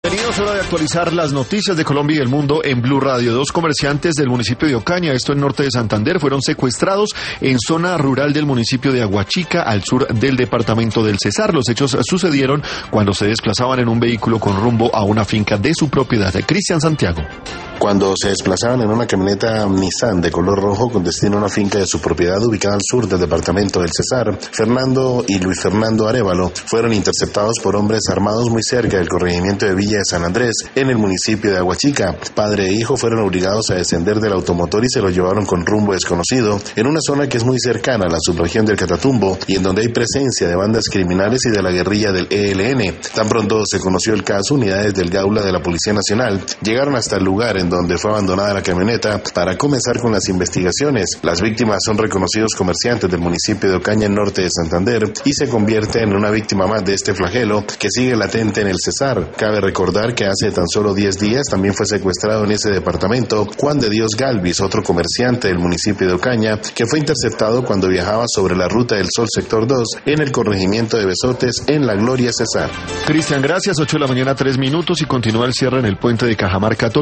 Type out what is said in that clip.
Bienvenidos, hora de actualizar las noticias de Colombia y el mundo en Blue Radio. Dos comerciantes del municipio de Ocaña, esto en norte de Santander, fueron secuestrados en zona rural del municipio de Aguachica, al sur del departamento del Cesar. Los hechos sucedieron cuando se desplazaban en un vehículo con rumbo a una finca de su propiedad. Cristian Santiago. Cuando se desplazaban en una camioneta Nissan de color rojo con destino a una finca de su propiedad ubicada al sur del departamento del Cesar, Fernando y Luis Fernando Arévalo fueron interceptados por hombres armados muy cerca del corregimiento de Villa de San Andrés, en el municipio de Aguachica. Padre e hijo fueron obligados a descender del automotor y se lo llevaron con rumbo desconocido en una zona que es muy cercana a la subregión del Catatumbo y en donde hay presencia de bandas criminales y de la guerrilla del ELN. Tan pronto se conoció el caso, unidades del Gaula de la Policía Nacional llegaron hasta el lugar en donde fue abandonada la camioneta para comenzar con las investigaciones. Las víctimas son reconocidos comerciantes del municipio de Ocaña, en norte de Santander, y se convierte en una víctima más de este flagelo que sigue latente en el Cesar. Cabe recordar que hace tan solo 10 días también fue secuestrado en ese departamento Juan de Dios Galvis, otro comerciante del municipio de Ocaña, que fue interceptado cuando viajaba sobre la Ruta del Sol Sector 2 en el corregimiento de Besotes, en La Gloria, Cesar. Cristian, gracias. 8 de la mañana, 3 minutos, y continúa el cierre en el puente de Cajamarca.